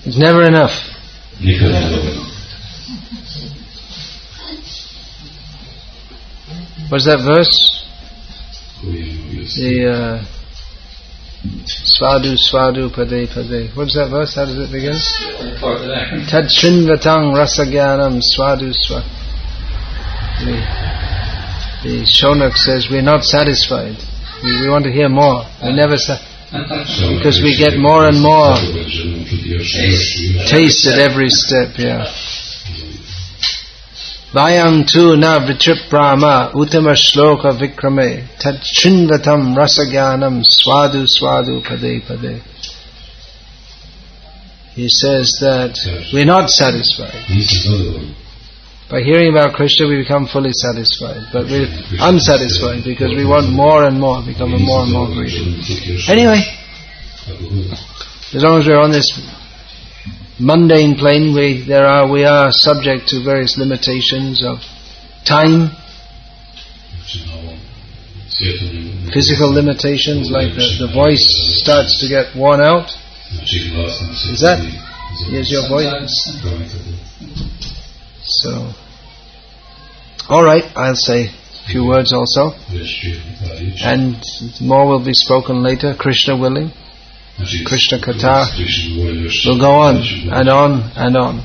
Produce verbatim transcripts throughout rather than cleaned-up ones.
It's never enough. What's that verse? The uh, Svadu Svadu Pade Pade. What's that verse? How does it begin? Tad Shinvatang Rasagyanam Svadu Svadu. The, the Shonak says we're not satisfied. We, we want to hear more. We never sa- because we get more and more taste at every step. Yeah. Vayam tu na vichiprama uttama shloka vikrame tad chindatam rasagyanam swadu swadu pade pade. He says that we're not satisfied. By hearing about Krishna we become fully satisfied, but we're unsatisfied because we want more and more, become more and more greedy. Anyway, as long as we're on this mundane plane, we there are we are subject to various limitations of time, physical limitations, like the, the voice starts to get worn out. Is that? Is your voice? So, all right, I'll say a few words also, and more will be spoken later, Krishna willing. Krishna Katha will go on and on and on.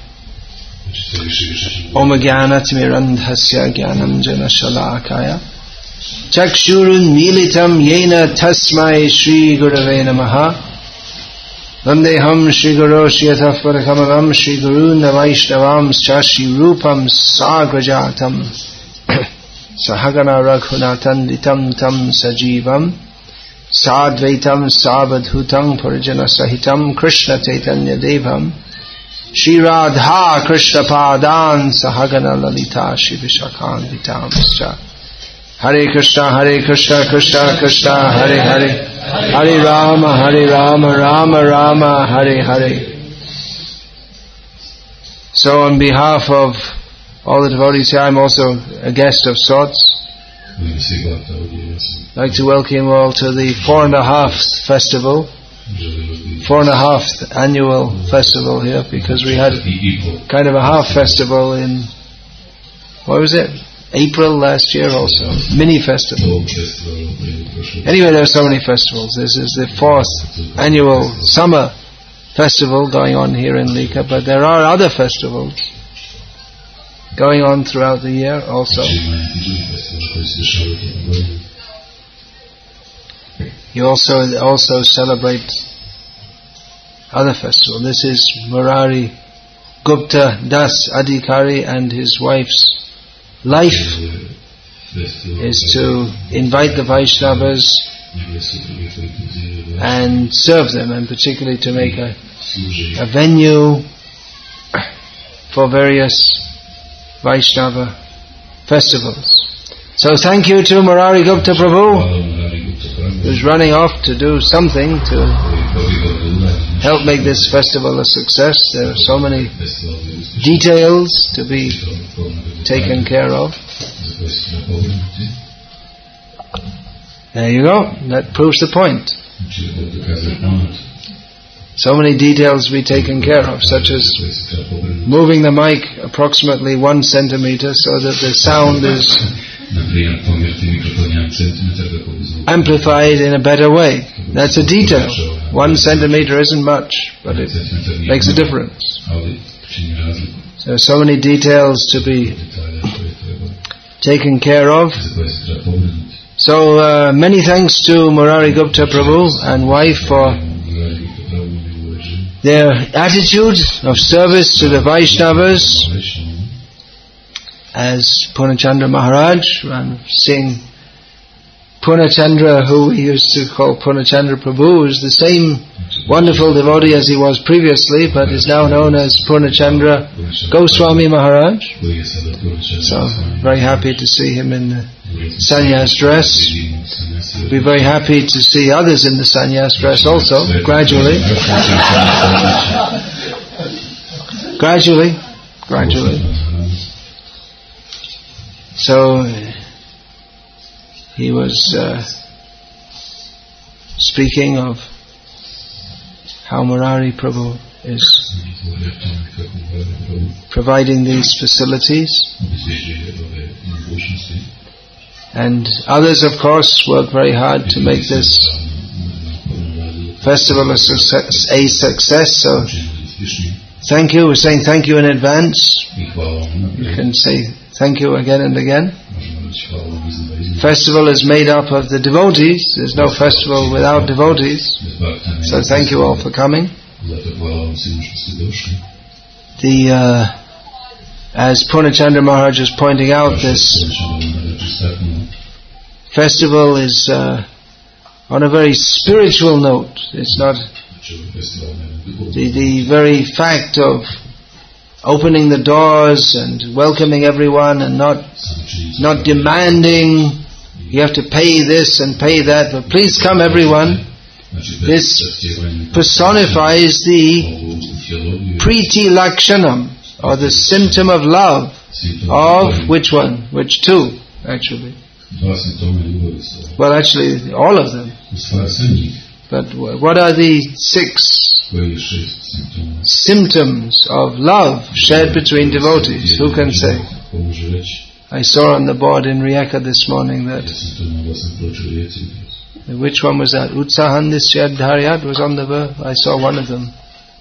Om Jnana Timirandhasya Jnanam Jana Shalakaya Chakshurun Militam Yena Tasmai Shri Gurave Namaha Vandeham Shri Guru Shyatha Parakamalam Shri Guru Navaishnavam Shashi Rupam Sagrajatam Sahagana Raghunatan Ditam Tam Sajivam Sadvaitam Savadhutam Purijana Sahitam Krishna Chaitanya Devam Shri Radha Krishna Padan Sahagana Lalita Shri Vishakhan Vitamscha Hare Krishna Hare Krishna Krishna Krishna Hare Hare Hare Rama Hare Rama Rama Rama Hare Hare. So on behalf of all the devotees here, I'm also a guest of sorts. I'd like to welcome you all to the four and a half festival, four and a half annual festival here, because we had kind of a half festival in, what was it? April last year also, mini festival. Anyway, there are so many festivals. This is the fourth annual summer festival going on here in Lika, but there are other festivals going on throughout the year also. You also also celebrate other festivals. This is Murari Gupta Das Adhikari, and his wife's life is to invite the Vaishnavas and serve them, and particularly to make a, a venue for various Vaishnava festivals. So thank you to Murari Gupta Prabhu, who's running off to do something to help make this festival a success. There are so many details to be taken care of. There you go. That proves the point. So many details to be taken care of, such as moving the mic approximately one centimeter so that the sound is amplified in a better way. That's a detail. One centimeter isn't much, but it makes a difference. There are so many details to be taken care of. So uh, many thanks to Murari Gupta Prabhu and wife for their attitude of service to the Vaishnavas. As Purnachandra Maharaj, I'm seeing Purnachandra, who we used to call Purnachandra Prabhu, is the same wonderful devotee as he was previously, but is now known as Purnachandra Goswami Maharaj. So, very happy to see him in the sannyas dress. Be very happy to see others in the sannyas dress also, gradually. gradually, gradually. So, he was uh, speaking of how Murari Prabhu is providing these facilities. And others, of course, work very hard to make this festival a success. A success. So, thank you. We're saying thank you in advance. You can say thank you again and again. Festival is made up of the devotees. There's no festival without devotees. So thank you all for coming. The uh, as Purnachandra Maharaj is pointing out, this festival is uh, on a very spiritual note. It's not the, the very fact of opening the doors and welcoming everyone and not not demanding you have to pay this and pay that, but please come everyone. This personifies the Priti Lakshanam, or the symptom of love. Of which one? Which two, actually? Well, actually, all of them. But what are the six symptoms of love shared between devotees? Who can say? I saw on the board in Rijeka this morning that which one was that? Utsahandisya Dharyat was on the verb. I saw one of them.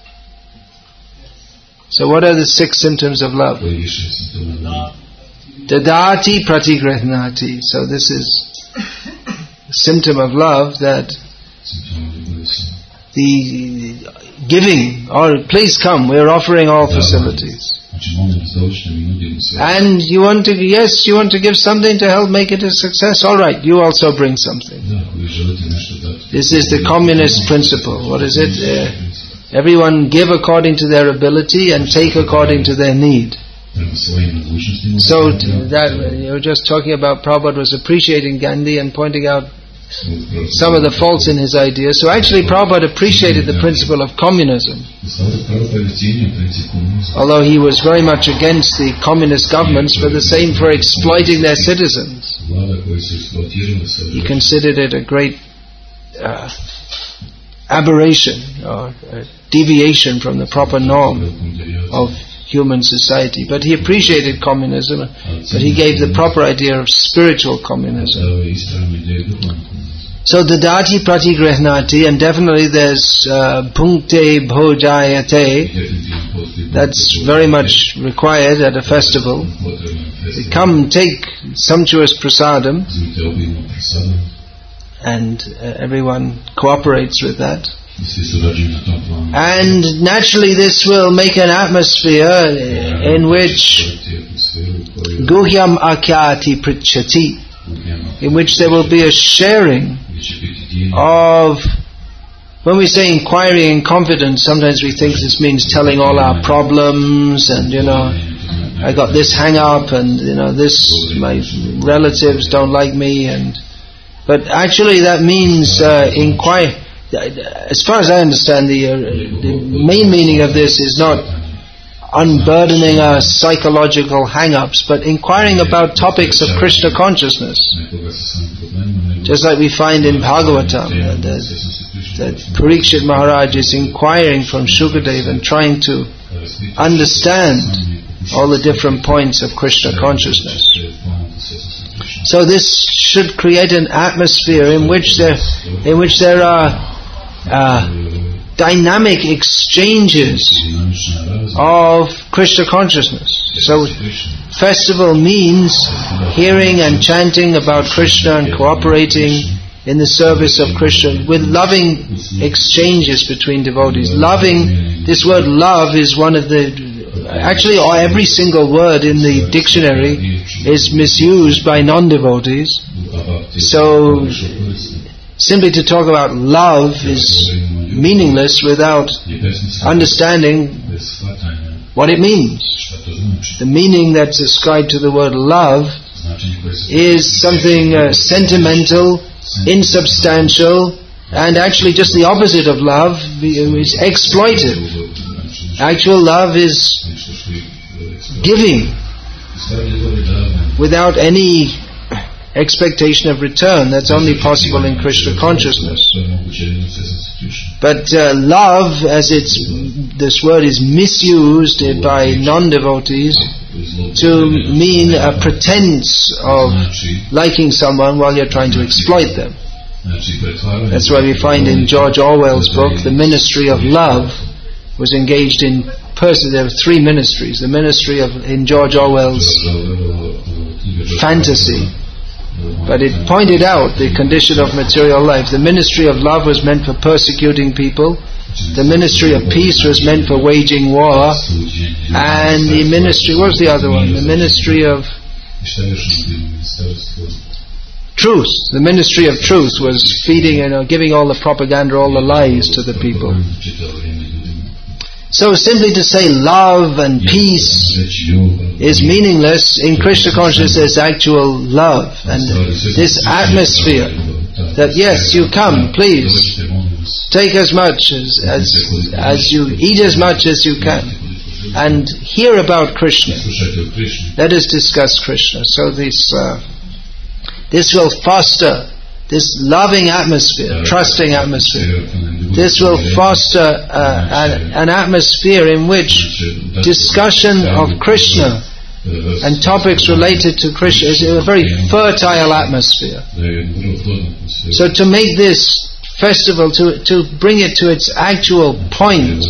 So what are the six symptoms of love? Dadati pratigrihnati. So this is a symptom of love, that the giving, or please come, we are offering all facilities. And you want to, yes, you want to give something to help make it a success. All right, you also bring something. This is the communist principle. What is it? Uh, everyone give according to their ability and take according to their need. So that you were just talking about, Prabhupada was appreciating Gandhi and pointing out some of the faults in his ideas. So actually Prabhupada appreciated the principle of communism. Although he was very much against the communist governments for the same, for exploiting their citizens. He considered it a great uh, aberration or a deviation from the proper norm of human society. But he appreciated communism, but he gave the proper idea of spiritual communism. So dadati pratigrihnati, and definitely there's uh, punkte bhojayate. That's very much required at a festival. Come, take sumptuous prasadam, and uh, everyone cooperates with that. And naturally this will make an atmosphere in which guhyam akyati prichati, in which there will be a sharing of, when we say inquiry and confidence, sometimes we think this means telling all our problems, and you know, I got this hang up, and you know, this, my relatives don't like me, and but actually that means uh, inquire. As far as I understand, the, uh, the main meaning of this is not unburdening our psychological hang-ups, but inquiring about topics of Krishna consciousness. Just like we find in Bhagavatam, that, that Parikshit Maharaj is inquiring from Shukadev and trying to understand all the different points of Krishna consciousness. So this should create an atmosphere in which there, in which there are uh, dynamic exchanges of Krishna consciousness. So festival means hearing and chanting about Krishna and cooperating in the service of Krishna with loving exchanges between devotees. Loving, this word love is one of the, actually every single word in the dictionary is misused by non-devotees. So simply to talk about love is meaningless without understanding what it means. The meaning that's ascribed to the word love is something uh, sentimental, insubstantial, and actually just the opposite of love is exploitive. Actual love is giving without any expectation of return. That's only possible in Krishna consciousness. But uh, love, as it's this word is misused by non-devotees to mean a pretense of liking someone while you're trying to exploit them. That's why we find in George Orwell's book, the ministry of love was engaged in person. There were three ministries. The ministry of, in George Orwell's fantasy, but it pointed out the condition of material life. The ministry of love was meant for persecuting people. The ministry of peace was meant for waging war. And the ministry, what was the other one? The ministry of truth. The ministry of truth was feeding and you know, giving all the propaganda, all the lies to the people. So simply to say love and peace is meaningless. In Krishna consciousness there's actual love. And this atmosphere that yes, you come, please, take as much as, as, as you, eat as much as you can. And hear about Krishna. Let us discuss Krishna. So this, uh, this will foster this loving atmosphere, trusting atmosphere. This will foster uh, an, an atmosphere in which discussion of Krishna and topics related to Krishna is a very fertile atmosphere. So to make this festival, to, to bring it to its actual point,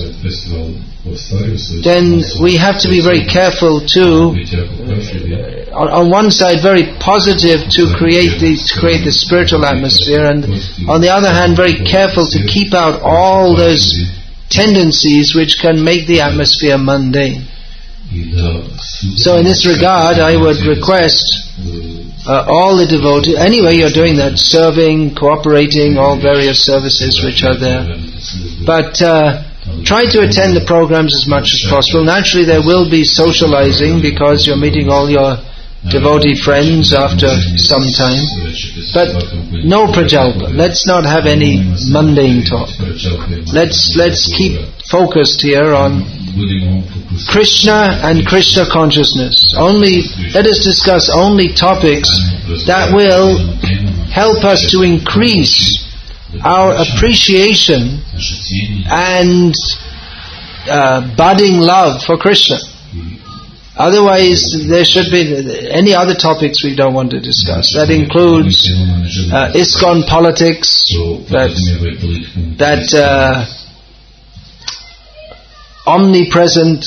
then we have to be very careful to, uh, on, on one side, very positive to create the to create the spiritual atmosphere, and on the other hand, very careful to keep out all those tendencies which can make the atmosphere mundane. So in this regard, I would request uh, all the devotees, anyway you're doing that, serving, cooperating, all various services which are there, but uh, try to attend the programs as much as possible. Naturally there will be socializing because you're meeting all your devotee friends after some time, but no prajalpa. Let's not have any mundane talk. Let's let's keep focused here on Krishna and Krishna consciousness. Only let us discuss only topics that will help us to increase our appreciation and uh, budding love for Krishna. Otherwise, there should be any other topics we don't want to discuss. That includes uh, ISKCON politics, that that uh, omnipresent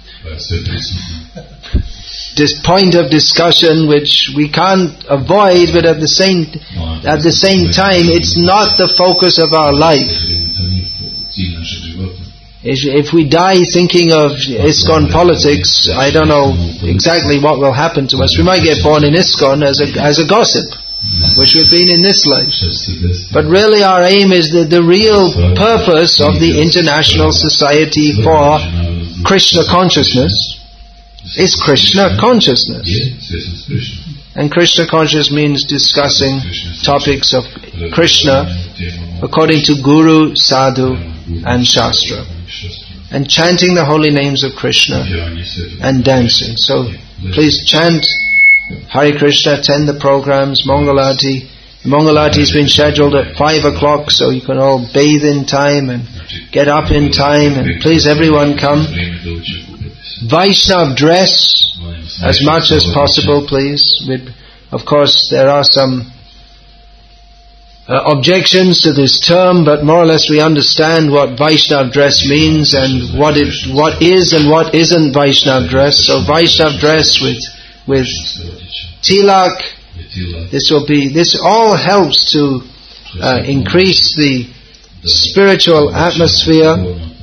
this point of discussion which we can't avoid, but at the same at the same time, it's not the focus of our life. If we die thinking of ISKCON politics, I don't know exactly what will happen to us. We might get born in ISKCON as a as a gossip, which we've been in this life. But really our aim is that the real purpose of the International Society for Krishna Consciousness is Krishna consciousness. And Krishna consciousness means discussing topics of Krishna according to Guru, Sadhu and Shastra, and chanting the holy names of Krishna and dancing. So please chant Hare Krishna, attend the programs, Mangalarti. Mangalarti has been scheduled at five o'clock, so you can all bathe in time and get up in time, and please everyone come. Vaishnav dress as much as possible, please. With, of course, there are some uh, objections to this term, but more or less we understand what Vaishnav dress means and what it what is and what isn't Vaishnav dress. So Vaishnav dress with with tilak, this will be. This all helps to uh, increase the spiritual atmosphere.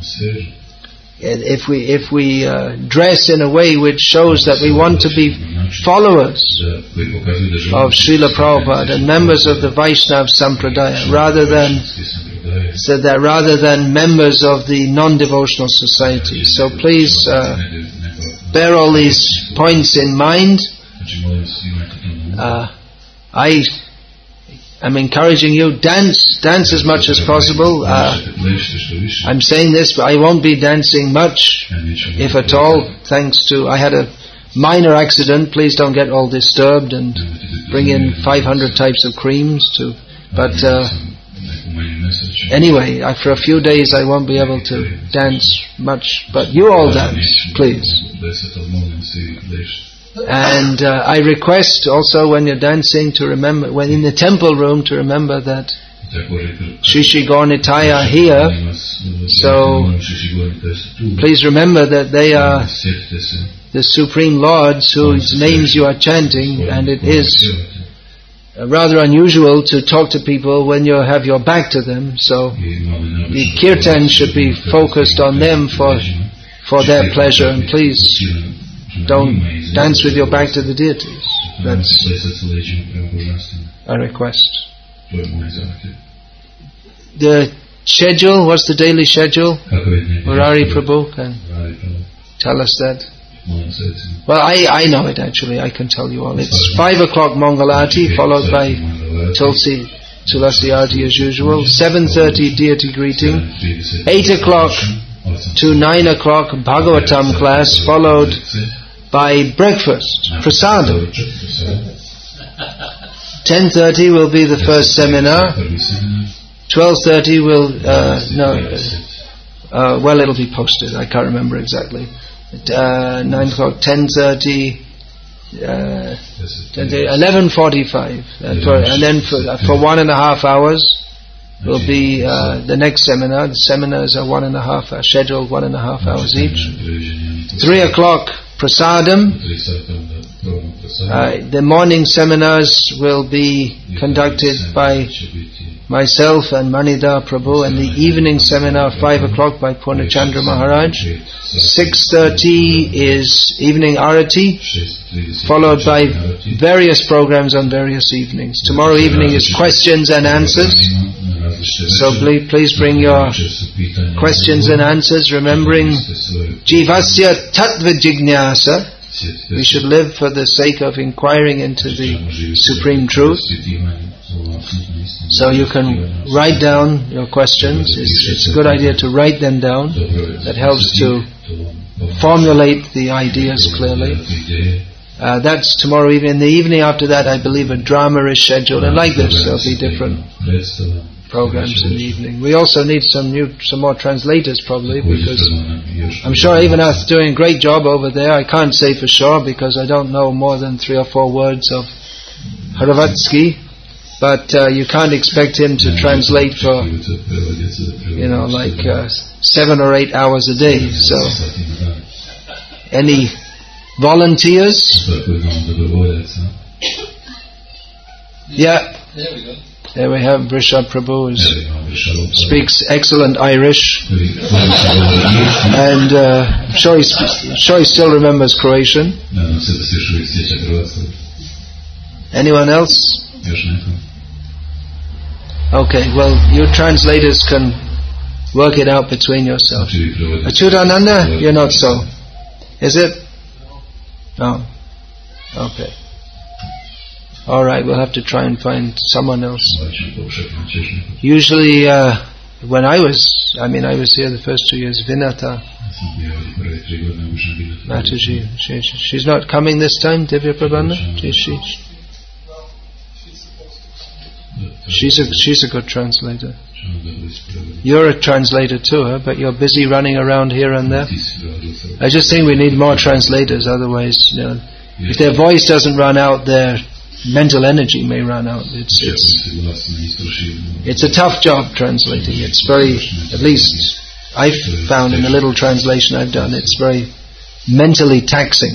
If we if we uh, dress in a way which shows that we want to be followers of Srila Prabhupada and members of the Vaishnava Sampradaya, rather than so that rather than members of the non-devotional society. So please uh, bear all these points in mind. Uh, I am encouraging you, dance, dance as much as possible. Uh, I'm saying this, but I won't be dancing much, if at all, thanks to, I had a minor accident. Please don't get all disturbed and bring in five hundred types of creams to, but uh, Anyway, for a few days I won't be able to dance much, but you all dance, please. And uh, I request also when you're dancing to remember, when in the temple room, to remember that Shri Shri Gaur Nitai are here, so please remember that they are the Supreme Lords whose names you are chanting, and it is rather unusual to talk to people when you have your back to them, so the kirtan should be focused on them for, for their pleasure, and please don't dance with your back to the deities. That's a request. The schedule, what's the daily schedule? Murari Prabhu can tell us that. Well, I, I know it actually, I can tell you all. It's five o'clock Mangalarti, followed by Tulsi, Tulasi Arti as usual. seven thirty deity greeting. eight o'clock to nine o'clock Bhagavatam class, followed by breakfast, prasadam. ten thirty will be the first seminar. twelve thirty will, uh, no, uh, well, it'll be posted, I can't remember exactly. Uh, nine o'clock, ten thirty, uh, eleven forty-five, uh, and then for, uh, for one and a half hours will be uh, the next seminar. The seminars are one and a half, are scheduled one and a half hours each. Three o'clock, prasadam. Uh, the morning seminars will be conducted by myself and Manida Prabhu, and the evening seminar, five o'clock, by Purnachandra Maharaj. six thirty is evening arati, followed by various programs on various evenings. Tomorrow evening is questions and answers, so please bring your questions and answers, remembering Jivasya Tattva Jignasa. We should live for the sake of inquiring into the Supreme Truth. So you can write down your questions. It's, it's a good idea to write them down. That helps to formulate the ideas clearly. Uh, that's tomorrow evening. In the evening after that, I believe a drama is scheduled, and like this, there'll be different programs in the evening. We also need some new, some more translators probably, because I'm sure Evanath's doing a great job over there. I can't say for sure because I don't know more than three or four words of Haravatsky. But uh, you can't expect him to translate for, you know, like uh, seven or eight hours a day. So, any volunteers? Yeah. There we have Vrishabh Prabhu, who speaks excellent Irish, and uh, I'm sure he, sure he still remembers Croatian. Anyone else? Okay, well, you translators can work it out between yourselves. Achyutananda, you're not so. Is it? No. Okay. Alright, we'll have to try and find someone else. Usually, uh, when I was, I mean, I was here the first two years, Vinata Mataji, she, she's not coming this time, Divya Prabhana? She, she, she's, a, she's a good translator. You're a translator too, huh? But you're busy running around here and there. I just think we need more translators, otherwise, you know, if their voice doesn't run out, their mental energy may run out. It's, it's, it's a tough job translating. It's very, at least I've found in the little translation I've done, it's very mentally taxing.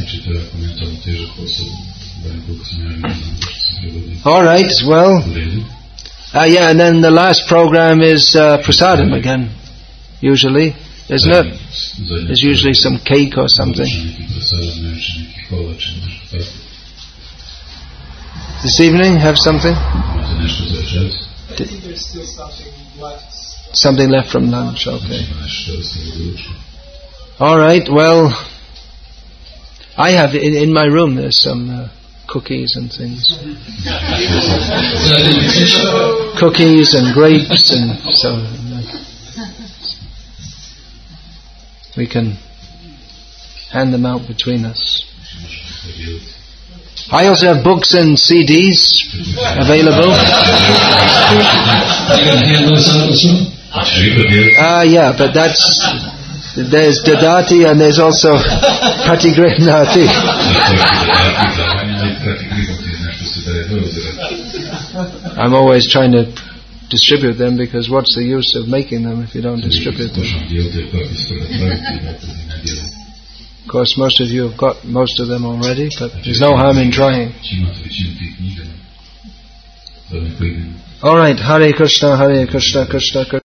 Alright, well, uh, yeah, and then the last program is uh, prasadam again, usually, isn't it? There's usually some cake or something. This evening, have something? I think there's still something left. Something left from lunch, okay. Alright, well, I have, in, in my room there's some uh, cookies and things. Cookies and grapes, and so uh, we can hand them out between us. I also have books and C Ds available. Ah, uh, yeah, but that's, there's Dadati and there's also Pratigrihnati. I'm always trying to distribute them, because what's the use of making them if you don't distribute them? Of course, most of you have got most of them already, but there's no harm in trying. Alright, Hare Krishna, Hare Krishna, Krishna Krishna.